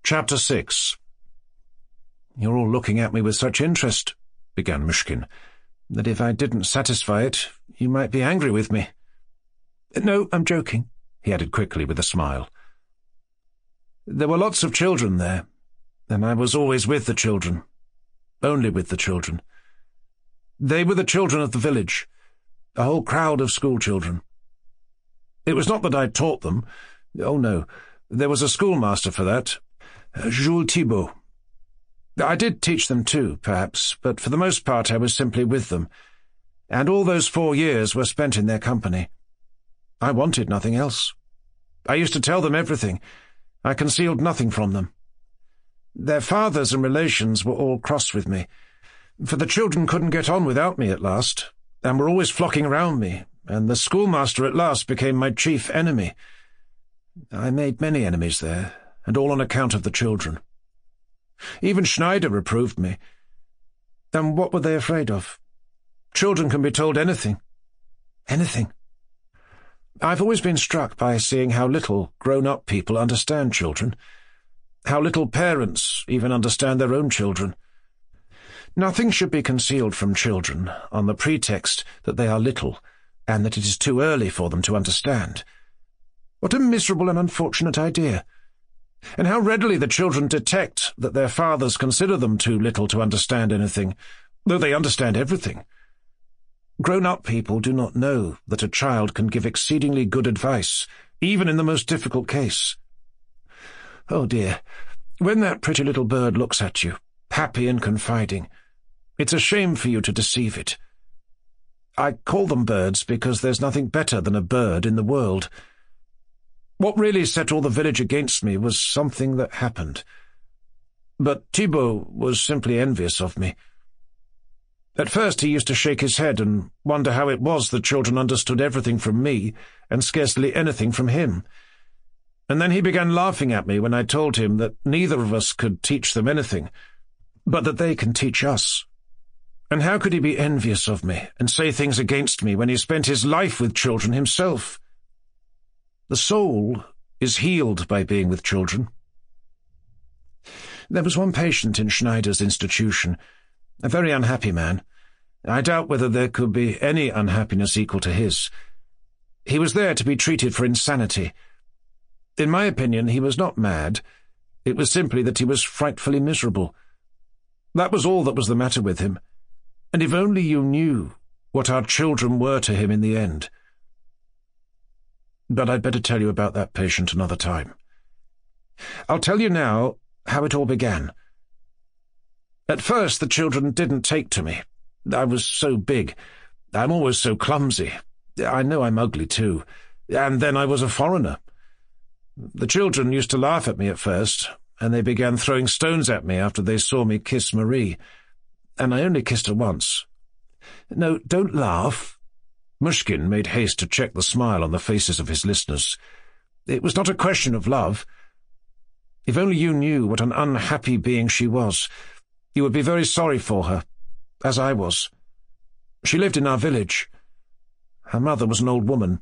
Chapter 6. "You're all looking at me with such interest," began Mushkin, "that if I didn't satisfy it, you might be angry with me." "No, I'm joking," he added quickly with a smile. "There were lots of children there, and I was always with the children. Only with the children. They were the children of the village, a whole crowd of school children. It was not that I taught them. Oh, no, there was a schoolmaster for that, Jules Thibault. I did teach them too, perhaps, but for the most part I was simply with them, and all those 4 years were spent in their company. I wanted nothing else. I used to tell them everything. I concealed nothing from them. Their fathers and relations were all cross with me, for the children couldn't get on without me at last, and were always flocking round me, and the schoolmaster at last became my chief enemy. I made many enemies there, and all on account of the children. Even Schneider reproved me. And what were they afraid of? Children can be told anything. Anything. I've always been struck by seeing how little grown-up people understand children, how little parents even understand their own children. Nothing should be concealed from children on the pretext that they are little and that it is too early for them to understand. What a miserable and unfortunate idea! And how readily the children detect that their fathers consider them too little to understand anything, though they understand everything. Grown-up people do not know that a child can give exceedingly good advice, even in the most difficult case. Oh dear, when that pretty little bird looks at you, happy and confiding, it's a shame for you to deceive it. I call them birds because there's nothing better than a bird in the world. What really set all the village against me was something that happened. But Thibault was simply envious of me. At first he used to shake his head and wonder how it was the children understood everything from me and scarcely anything from him. And then he began laughing at me when I told him that neither of us could teach them anything, but that they can teach us. And how could he be envious of me and say things against me when he spent his life with children himself? The soul is healed by being with children. There was one patient in Schneider's institution, a very unhappy man. I doubt whether there could be any unhappiness equal to his. He was there to be treated for insanity. In my opinion, he was not mad. It was simply that he was frightfully miserable. That was all that was the matter with him. And if only you knew what our children were to him in the end. But I'd better tell you about that patient another time. I'll tell you now how it all began. At first the children didn't take to me. I was so big. I'm always so clumsy. I know I'm ugly too. And then I was a foreigner. The children used to laugh at me at first, and they began throwing stones at me after they saw me kiss Marie. And I only kissed her once. No, don't laugh. Mushkin made haste to check the smile on the faces of his listeners. It was not a question of love. If only you knew what an unhappy being she was, you would be very sorry for her, as I was. She lived in our village. Her mother was an old woman.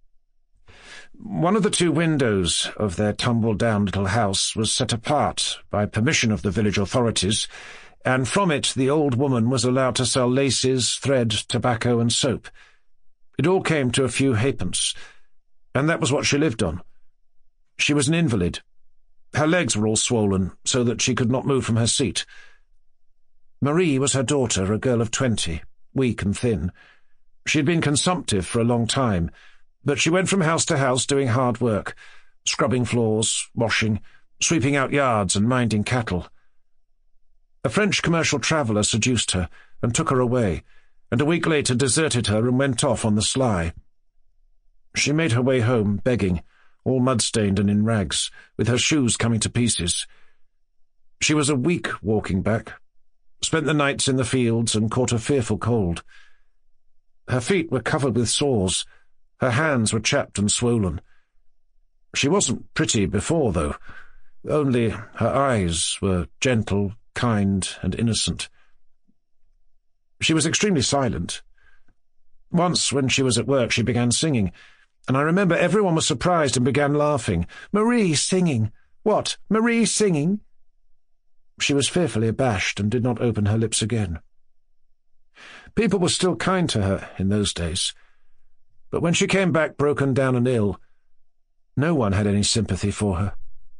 One of the 2 windows of their tumble-down little house was set apart by permission of the village authorities, and from it the old woman was allowed to sell laces, thread, tobacco, and soap. It all came to a few halfpence, and that was what she lived on. She was an invalid. Her legs were all swollen, so that she could not move from her seat. Marie was her daughter, a girl of 20, weak and thin. She had been consumptive for a long time, but she went from house to house doing hard work, scrubbing floors, washing, sweeping out yards and minding cattle. A French commercial traveller seduced her and took her away, and a week later deserted her and went off on the sly. She made her way home, begging, all mud-stained and in rags, with her shoes coming to pieces. She was a week walking back, spent the nights in the fields and caught a fearful cold. Her feet were covered with sores, her hands were chapped and swollen. She wasn't pretty before, though. Only her eyes were gentle, kind, and innocent. She was extremely silent. Once, when she was at work, she began singing, and I remember everyone was surprised and began laughing. "Marie singing! What, Marie singing?" She was fearfully abashed and did not open her lips again. People were still kind to her in those days, but when she came back broken down and ill, no one had any sympathy for her.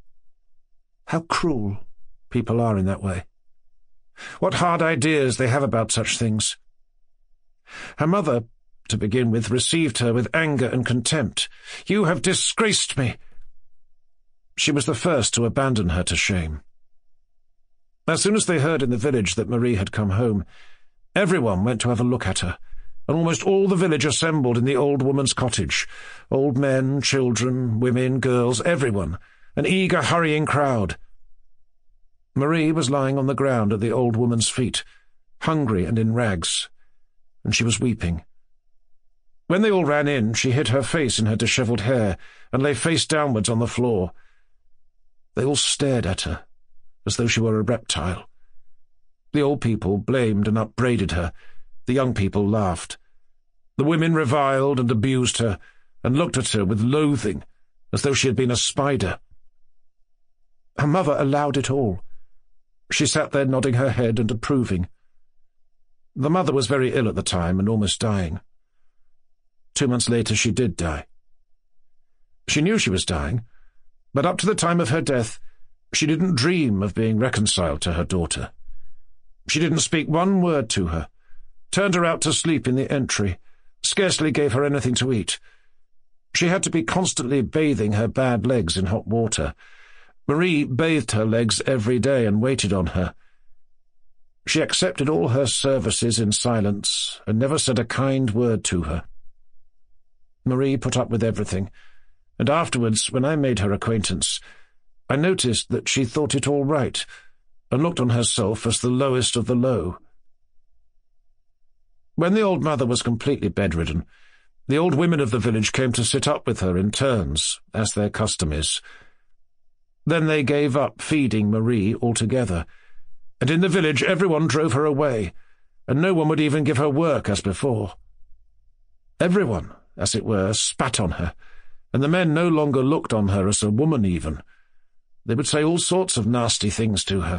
How cruel people are in that way. What hard ideas they have about such things. Her mother, to begin with, received her with anger and contempt. "You have disgraced me." She was the first to abandon her to shame. As soon as they heard in the village that Marie had come home, everyone went to have a look at her, and almost all the village assembled in the old woman's cottage. Old men, children, women, girls, everyone, an eager, hurrying crowd. Marie was lying on the ground at the old woman's feet, hungry and in rags, and she was weeping. When they all ran in, she hid her face in her dishevelled hair and lay face downwards on the floor. They all stared at her, as though she were a reptile. The old people blamed and upbraided her. The young people laughed. The women reviled and abused her, and looked at her with loathing, as though she had been a spider. Her mother allowed it all. She sat there nodding her head and approving. The mother was very ill at the time and almost dying. 2 months later she did die. She knew she was dying, but up to the time of her death, she didn't dream of being reconciled to her daughter. She didn't speak one word to her, turned her out to sleep in the entry, scarcely gave her anything to eat. She had to be constantly bathing her bad legs in hot water. Marie bathed her legs every day and waited on her. She accepted all her services in silence and never said a kind word to her. Marie put up with everything, and afterwards, when I made her acquaintance, I noticed that she thought it all right, and looked on herself as the lowest of the low. When the old mother was completely bedridden, the old women of the village came to sit up with her in turns, as their custom is. Then they gave up feeding Marie altogether, and in the village everyone drove her away, and no one would even give her work as before. Everyone, as it were, spat on her, and the men no longer looked on her as a woman even. They would say all sorts of nasty things to her.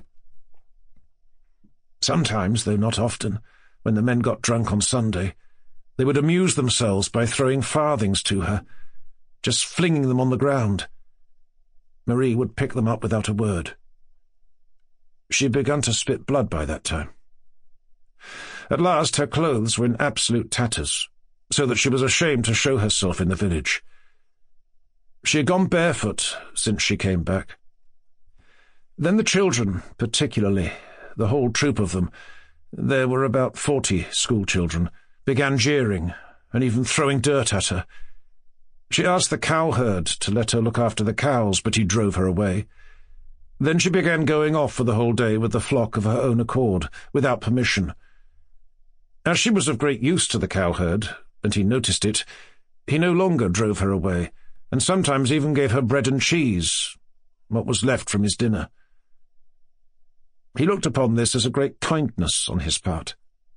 Sometimes, though not often, when the men got drunk on Sunday, they would amuse themselves by throwing farthings to her, just flinging them on the ground. Marie would pick them up without a word. She had begun to spit blood by that time. At last her clothes were in absolute tatters, so that she was ashamed to show herself in the village. She had gone barefoot since she came back. Then the children, particularly, the whole troop of them, there were about 40 schoolchildren, began jeering and even throwing dirt at her. She asked the cowherd to let her look after the cows, but he drove her away. Then she began going off for the whole day with the flock of her own accord, without permission. As she was of great use to the cowherd, and he noticed it, he no longer drove her away, and sometimes even gave her bread and cheese, what was left from his dinner. He looked upon this as a great kindness on his part.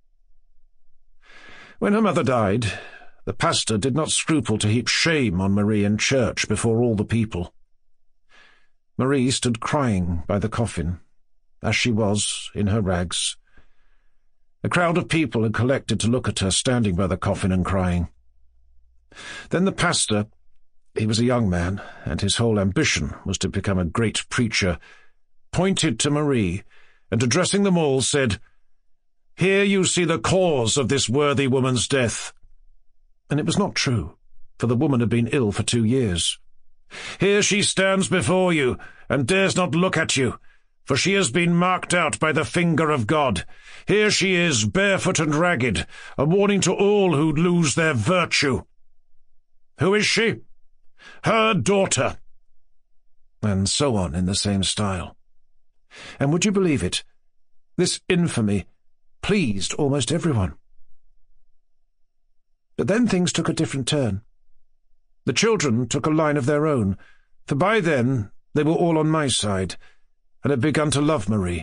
When her mother died, the pastor did not scruple to heap shame on Marie in church before all the people. Marie stood crying by the coffin, as she was, in her rags. A crowd of people had collected to look at her standing by the coffin and crying. Then the pastor, he was a young man, and his whole ambition was to become a great preacher, pointed to Marie, and addressing them all said, "Here you see the cause of this worthy woman's death." And it was not true, for the woman had been ill for 2 years. "Here she stands before you, and dares not look at you, for she has been marked out by the finger of God. Here she is, barefoot and ragged, a warning to all who lose their virtue. Who is she? Her daughter." And so on in the same style. And would you believe it? This infamy pleased almost everyone. But then things took a different turn. The children took a line of their own, for by then they were all on my side, and had begun to love Marie.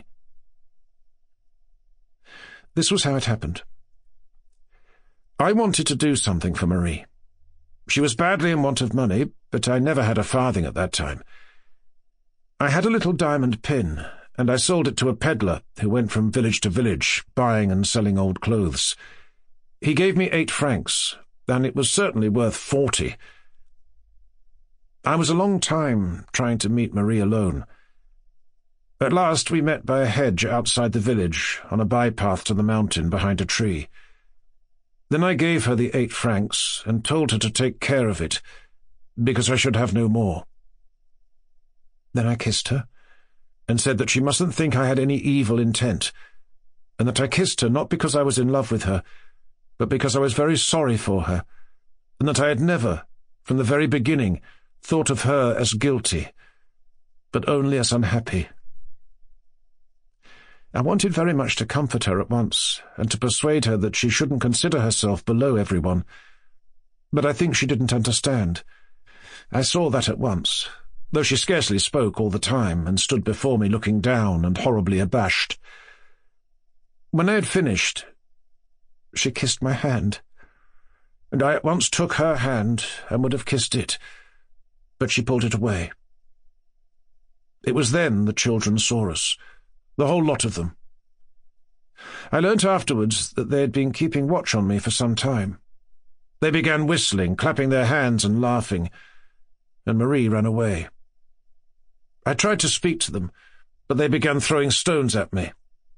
This was how it happened. I wanted to do something for Marie. She was badly in want of money, but I never had a farthing at that time. I had a little diamond pin, and I sold it to a peddler who went from village to village, buying and selling old clothes. He gave me 8 francs, and it was certainly worth 40. I was a long time trying to meet Marie alone. At last we met by a hedge outside the village, on a bypath to the mountain behind a tree. Then I gave her the 8 francs and told her to take care of it, because I should have no more. Then I kissed her, and said that she mustn't think I had any evil intent, and that I kissed her not because I was in love with her, but because I was very sorry for her, and that I had never, from the very beginning, thought of her as guilty, but only as unhappy. I wanted very much to comfort her at once, and to persuade her that she shouldn't consider herself below everyone, but I think she didn't understand. I saw that at once, though she scarcely spoke all the time, and stood before me looking down and horribly abashed. When I had finished, she kissed my hand, and I at once took her hand and would have kissed it, but she pulled it away. It was then the children saw us, the whole lot of them. I learnt afterwards that they had been keeping watch on me for some time. They began whistling, clapping their hands and laughing, and Marie ran away. I tried to speak to them, but they began throwing stones at me.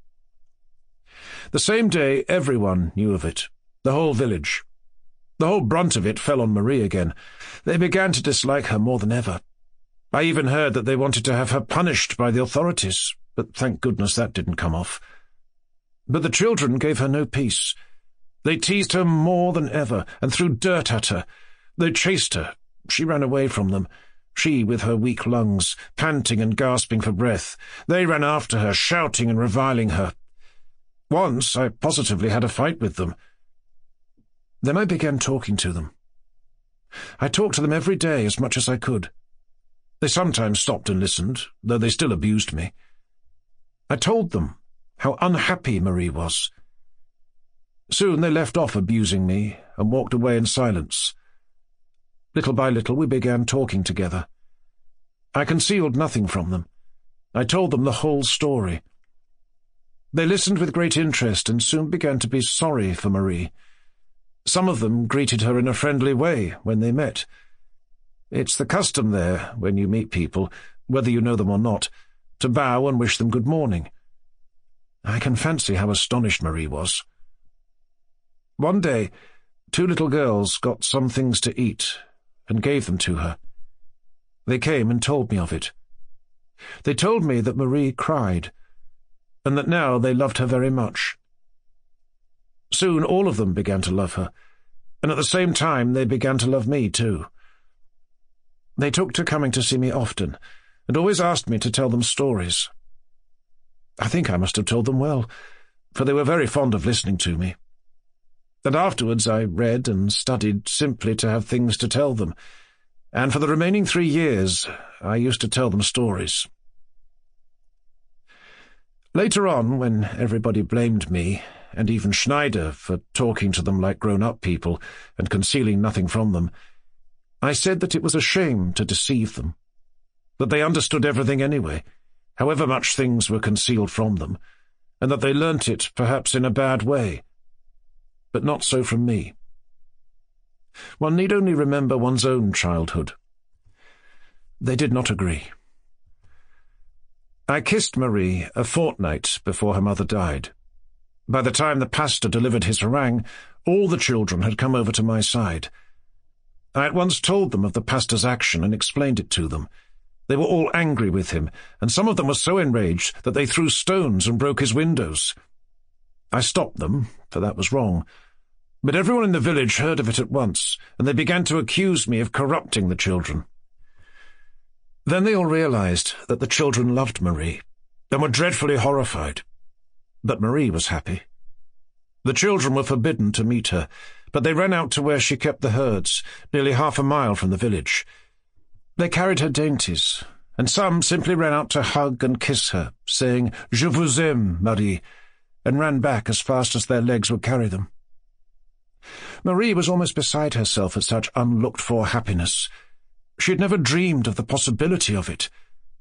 The same day everyone knew of it, the whole village. The whole brunt of it fell on Marie again. They began to dislike her more than ever. I even heard that they wanted to have her punished by the authorities, but thank goodness that didn't come off. But the children gave her no peace. They teased her more than ever, and threw dirt at her. They chased her. She ran away from them. She, with her weak lungs, panting and gasping for breath. They ran after her, shouting and reviling her. Once I positively had a fight with them. Then I began talking to them. I talked to them every day as much as I could. They sometimes stopped and listened, though they still abused me. I told them how unhappy Marie was. Soon they left off abusing me and walked away in silence. Little by little we began talking together. I concealed nothing from them. I told them the whole story. They listened with great interest and soon began to be sorry for Marie. Some of them greeted her in a friendly way when they met. It's the custom there, when you meet people, whether you know them or not, to bow and wish them good morning. I can fancy how astonished Marie was. One day, 2 little girls got some things to eat and gave them to her. They came and told me of it. They told me that Marie cried, and that now they loved her very much. Soon all of them began to love her, and at the same time they began to love me too. They took to coming to see me often, and always asked me to tell them stories. I think I must have told them well, for they were very fond of listening to me. And afterwards I read and studied simply to have things to tell them, and for the remaining 3 years I used to tell them stories. Later on, when everybody blamed me, and even Schneider, for talking to them like grown-up people and concealing nothing from them, I said that it was a shame to deceive them, that they understood everything anyway, however much things were concealed from them, and that they learnt it perhaps in a bad way, but not so from me. One need only remember one's own childhood. They did not agree. I kissed Marie a fortnight before her mother died. By the time the pastor delivered his harangue, all the children had come over to my side. I at once told them of the pastor's action and explained it to them. They were all angry with him, and some of them were so enraged that they threw stones and broke his windows. I stopped them, for that was wrong. But everyone in the village heard of it at once, and they began to accuse me of corrupting the children. Then they all realized that the children loved Marie, and were dreadfully horrified. But Marie was happy. The children were forbidden to meet her, but they ran out to where she kept the herds, nearly half a mile from the village. They carried her dainties, and some simply ran out to hug and kiss her, saying, "Je vous aime, Marie," and ran back as fast as their legs would carry them. Marie was almost beside herself at such unlooked-for happiness. She had never dreamed of the possibility of it.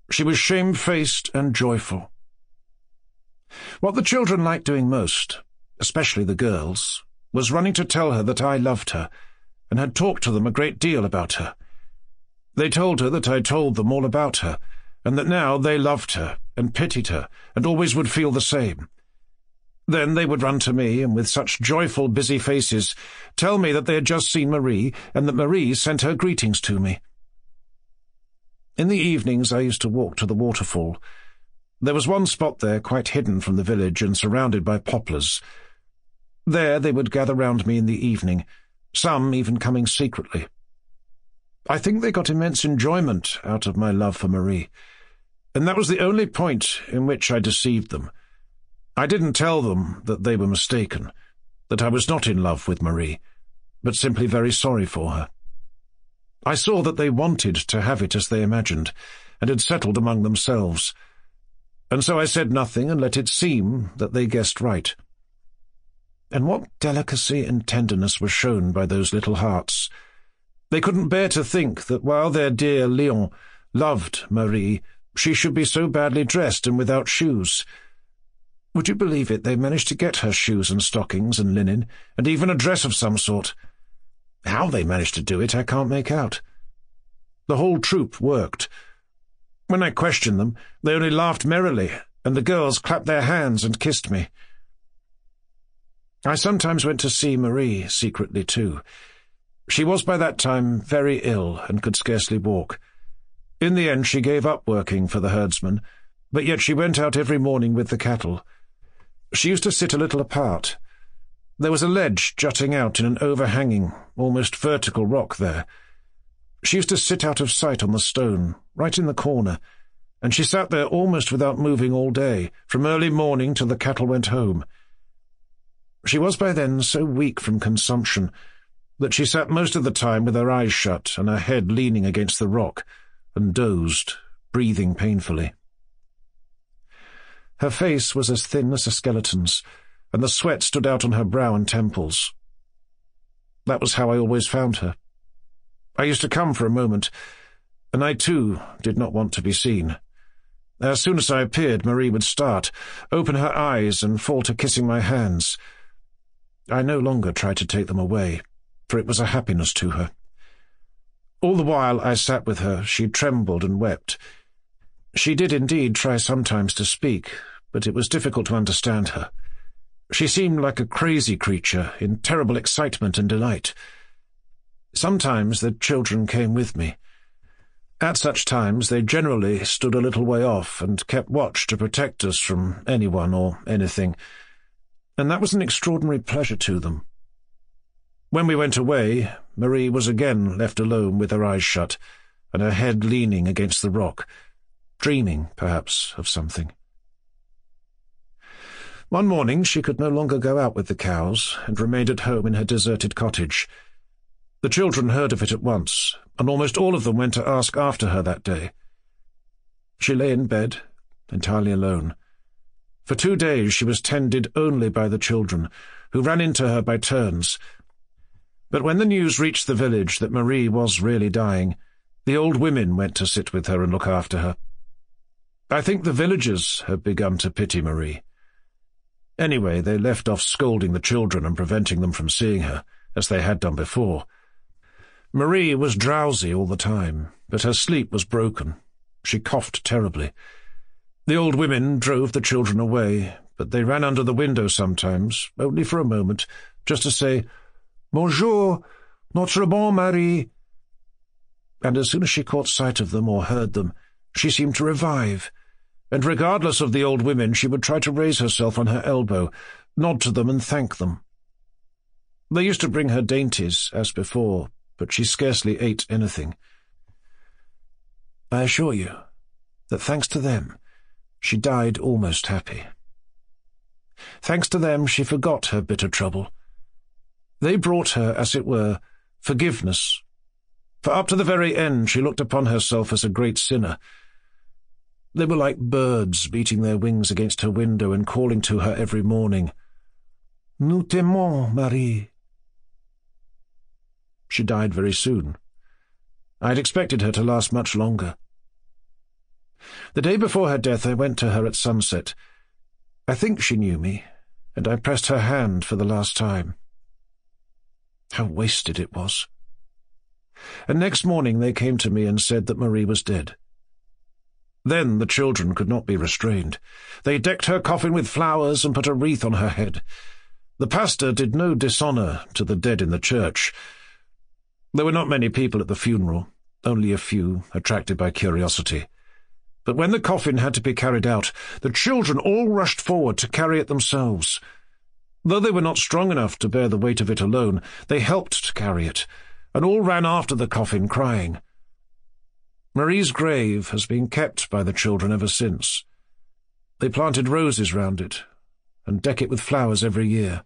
She was shamefaced and joyful. What the children liked doing most, especially the girls, was running to tell her that I loved her, and had talked to them a great deal about her. They told her that I told them all about her, and that now they loved her, and pitied her, and always would feel the same. Then they would run to me, and with such joyful, busy faces, tell me that they had just seen Marie, and that Marie sent her greetings to me. In the evenings I used to walk to the waterfall. There was one spot there quite hidden from the village and surrounded by poplars. There they would gather round me in the evening, some even coming secretly. I think they got immense enjoyment out of my love for Marie, and that was the only point in which I deceived them. I didn't tell them that they were mistaken, that I was not in love with Marie, but simply very sorry for her. I saw that they wanted to have it as they imagined, and had settled among themselves, and so I said nothing and let it seem that they guessed right. And what delicacy and tenderness were shown by those little hearts! They couldn't bear to think that while their dear Léon loved Marie, she should be so badly dressed and without shoes. Would you believe it, they managed to get her shoes and stockings and linen, and even a dress of some sort. How they managed to do it, I can't make out. The whole troop worked. When I questioned them, they only laughed merrily, and the girls clapped their hands and kissed me. I sometimes went to see Marie secretly too. She was by that time very ill and could scarcely walk. In the end she gave up working for the herdsman, but yet she went out every morning with the cattle. She used to sit a little apart. There was a ledge jutting out in an overhanging, almost vertical rock there. She used to sit out of sight on the stone, right in the corner, and she sat there almost without moving all day, from early morning till the cattle went home. She was by then so weak from consumption that she sat most of the time with her eyes shut and her head leaning against the rock, and dozed, breathing painfully. Her face was as thin as a skeleton's, and the sweat stood out on her brow and temples. That was how I always found her. I used to come for a moment, and I too did not want to be seen. As soon as I appeared, Marie would start, open her eyes, and fall to kissing my hands. I no longer tried to take them away, for it was a happiness to her. All the while I sat with her, she trembled and wept. She did indeed try sometimes to speak, but it was difficult to understand her. She seemed like a crazy creature, in terrible excitement and delight. Sometimes the children came with me. At such times they generally stood a little way off and kept watch to protect us from anyone or anything, and that was an extraordinary pleasure to them. When we went away, Marie was again left alone with her eyes shut, and her head leaning against the rock, dreaming, perhaps, of something. One morning she could no longer go out with the cows, and remained at home in her deserted cottage. The children heard of it at once, and almost all of them went to ask after her that day. She lay in bed, entirely alone. For 2 days she was tended only by the children, who ran into her by turns. But when the news reached the village that Marie was really dying, the old women went to sit with her and look after her. I think the villagers had begun to pity Marie. Anyway, they left off scolding the children and preventing them from seeing her, as they had done before. Marie was drowsy all the time, but her sleep was broken. She coughed terribly. The old women drove the children away, but they ran under the window sometimes, only for a moment, just to say, "Bonjour, notre bonne Marie." And as soon as she caught sight of them or heard them, she seemed to revive, and regardless of the old women she would try to raise herself on her elbow, nod to them and thank them. They used to bring her dainties, as before, but she scarcely ate anything. I assure you that thanks to them, she died almost happy. Thanks to them, she forgot her bitter trouble. They brought her, as it were, forgiveness, for up to the very end she looked upon herself as a great sinner. They were like birds beating their wings against her window and calling to her every morning, "Nous t'aimons, Marie." She died very soon. I had expected her to last much longer. The day before her death I went to her at sunset. I think she knew me, and I pressed her hand for the last time. How wasted it was. And next morning they came to me and said that Marie was dead. Then the children could not be restrained. They decked her coffin with flowers and put a wreath on her head. The pastor did no dishonour to the dead in the church. There were not many people at the funeral, only a few, attracted by curiosity. But when the coffin had to be carried out, the children all rushed forward to carry it themselves. Though they were not strong enough to bear the weight of it alone, they helped to carry it, and all ran after the coffin, crying. Marie's grave has been kept by the children ever since. They planted roses round it, and deck it with flowers every year.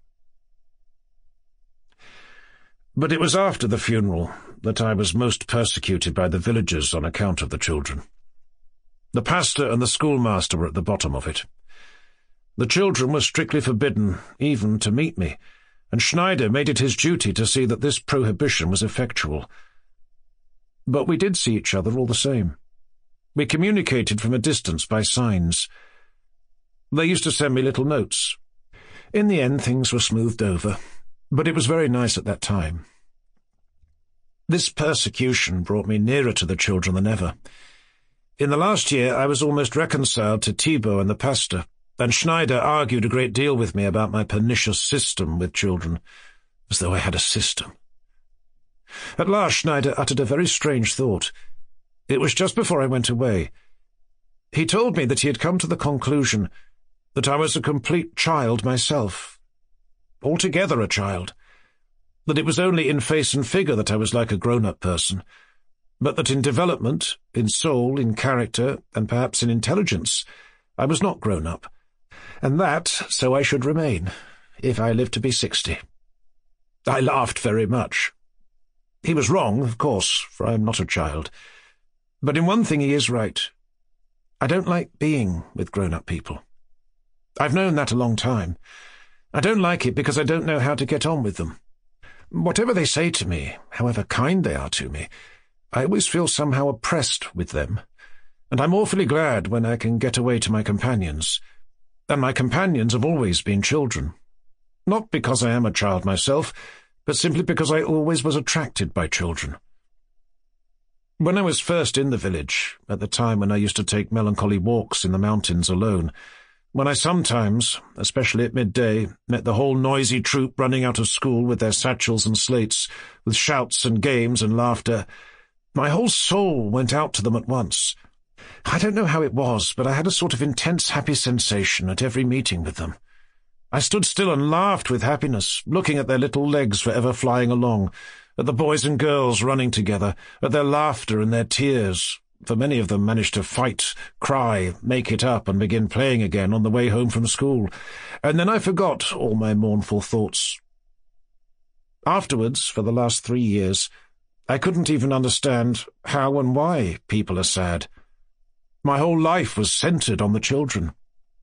But it was after the funeral that I was most persecuted by the villagers on account of the children. The pastor and the schoolmaster were at the bottom of it. The children were strictly forbidden even to meet me, and Schneider made it his duty to see that this prohibition was effectual. But we did see each other all the same. We communicated from a distance by signs. They used to send me little notes. In the end, things were smoothed over, but it was very nice at that time. This persecution brought me nearer to the children than ever. In the last year, I was almost reconciled to Thibault and the pastor, and Schneider argued a great deal with me about my pernicious system with children, as though I had a system. At last Schneider uttered a very strange thought. It was just before I went away. He told me that he had come to the conclusion that I was a complete child myself, altogether a child, that it was only in face and figure that I was like a grown-up person, but that in development, in soul, in character, and perhaps in intelligence, I was not grown up, and that so I should remain, if I lived to be 60. I laughed very much. He was wrong, of course, for I am not a child, but in one thing he is right. I don't like being with grown-up people. I've known that a long time. I don't like it because I don't know how to get on with them. Whatever they say to me, however kind they are to me, I always feel somehow oppressed with them, and I'm awfully glad when I can get away to my companions. And my companions have always been children. Not because I am a child myself, but simply because I always was attracted by children. When I was first in the village, at the time when I used to take melancholy walks in the mountains alone, when I sometimes, especially at midday, met the whole noisy troop running out of school with their satchels and slates, with shouts and games and laughter, my whole soul went out to them at once. I don't know how it was, but I had a sort of intense happy sensation at every meeting with them. I stood still and laughed with happiness, looking at their little legs forever flying along, at the boys and girls running together, at their laughter and their tears, for many of them managed to fight, cry, make it up, and begin playing again on the way home from school, and then I forgot all my mournful thoughts. Afterwards, for the last 3 years, I couldn't even understand how and why people are sad. My whole life was centred on the children.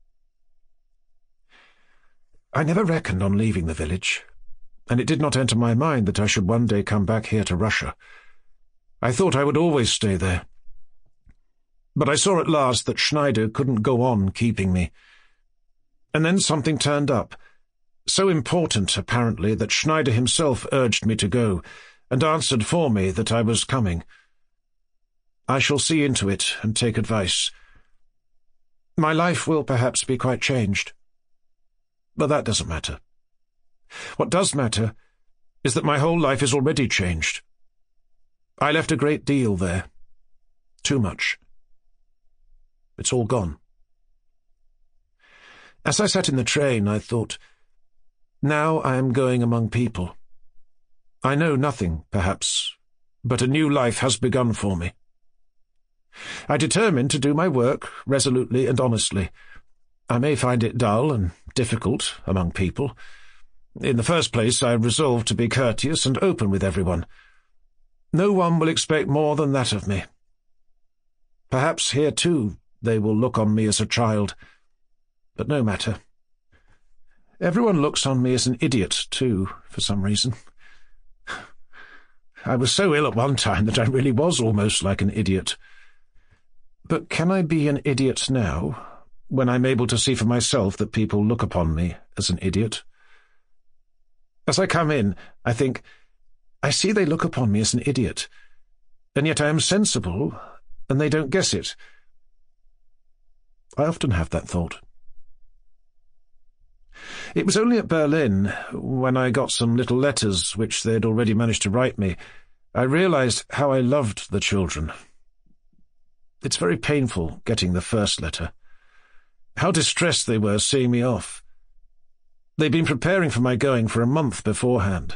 I never reckoned on leaving the village, and it did not enter my mind that I should one day come back here to Russia. I thought I would always stay there. But I saw at last that Schneider couldn't go on keeping me. And then something turned up, so important, apparently, that Schneider himself urged me to go, and answered for me that I was coming. I shall see into it and take advice. My life will perhaps be quite changed. But that doesn't matter. What does matter is that my whole life is already changed. I left a great deal there. Too much. It's all gone. As I sat in the train, I thought, now I am going among people. I know nothing, perhaps, but a new life has begun for me. I determined to do my work resolutely and honestly. I may find it dull and difficult among people. In the first place, I resolved to be courteous and open with everyone. No one will expect more than that of me. Perhaps here, too, they will look on me as a child. But no matter. Everyone looks on me as an idiot, too, for some reason. I was so ill at one time that I really was almost like an idiot. But can I be an idiot now, when I'm able to see for myself that people look upon me as an idiot? As I come in, I think, I see they look upon me as an idiot, and yet I am sensible, and they don't guess it. I often have that thought. It was only at Berlin, when I got some little letters which they had already managed to write me, I realized how I loved the children. It's very painful getting the first letter. How distressed they were seeing me off. They'd been preparing for my going for a month beforehand.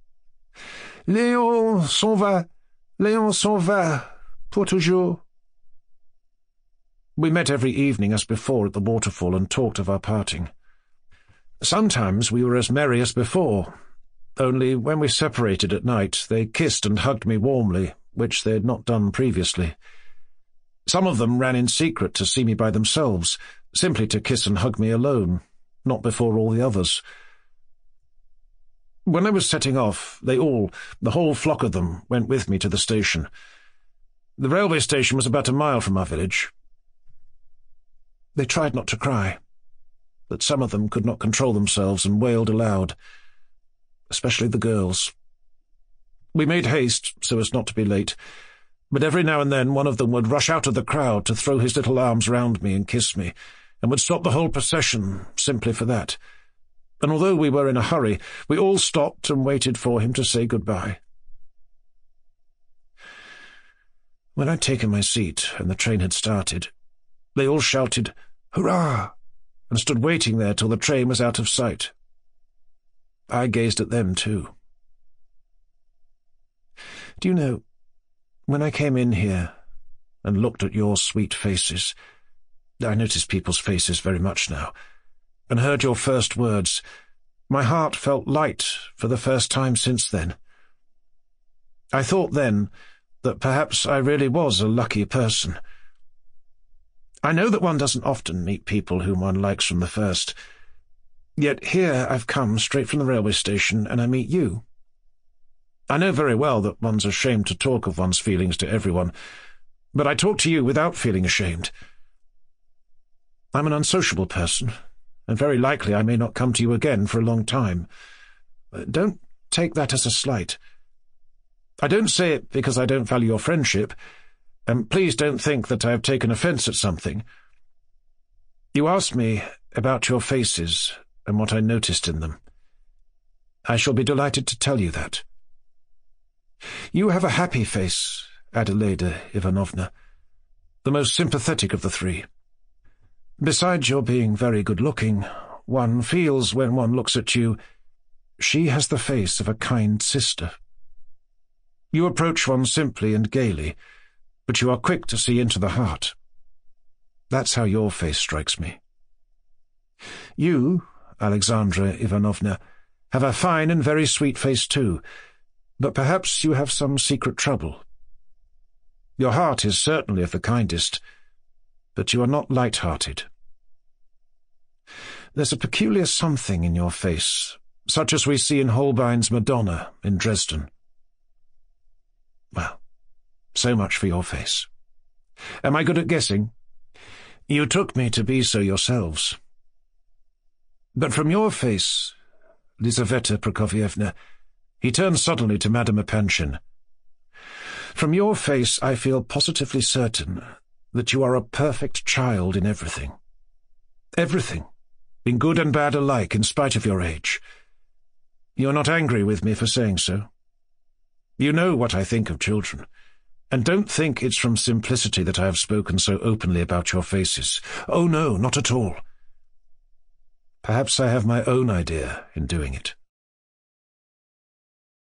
Léon s'en va, pour toujours. We met every evening as before at the waterfall and talked of our parting. Sometimes we were as merry as before, only when we separated at night they kissed and hugged me warmly, which they had not done previously. Some of them ran in secret to see me by themselves, simply to kiss and hug me alone, not before all the others. When I was setting off, they all, the whole flock of them, went with me to the station. The railway station was about a mile from our village. They tried not to cry, but some of them could not control themselves and wailed aloud, especially the girls. We made haste so as not to be late, but every now and then one of them would rush out of the crowd to throw his little arms round me and kiss me, and would stop the whole procession simply for that. And although we were in a hurry, we all stopped and waited for him to say goodbye. When I'd taken my seat and the train had started, they all shouted, "Hurrah!" and stood waiting there till the train was out of sight. I gazed at them too. Do you know, when I came in here and looked at your sweet faces, I notice people's faces very much now, and heard your first words, my heart felt light for the first time since then. I thought then that perhaps I really was a lucky person. I know that one doesn't often meet people whom one likes from the first, yet here I've come straight from the railway station and I meet you. I know very well that one's ashamed to talk of one's feelings to everyone, but I talk to you without feeling ashamed. I'm an unsociable person, and very likely I may not come to you again for a long time. Don't take that as a slight. I don't say it because I don't value your friendship, and please don't think that I have taken offence at something. You asked me about your faces and what I noticed in them. I shall be delighted to tell you that. You have a happy face, Adelaida Ivanovna, the most sympathetic of the three. Besides your being very good-looking, one feels when one looks at you, she has the face of a kind sister. You approach one simply and gaily, but you are quick to see into the heart. That's how your face strikes me. You, Alexandra Ivanovna, have a fine and very sweet face too, but perhaps you have some secret trouble. Your heart is certainly of the kindest, but you are not light-hearted. There's a peculiar something in your face, such as we see in Holbein's Madonna in Dresden. Well, so much for your face. Am I good at guessing? You took me to be so yourselves. But from your face, Lizaveta Prokofievna, he turned suddenly to Madame Epanchin. From your face I feel positively certain that you are a perfect child in everything. Everything, in good and bad alike, in spite of your age. You are not angry with me for saying so. You know what I think of children, and don't think it's from simplicity that I have spoken so openly about your faces. Oh no, not at all. Perhaps I have my own idea in doing it.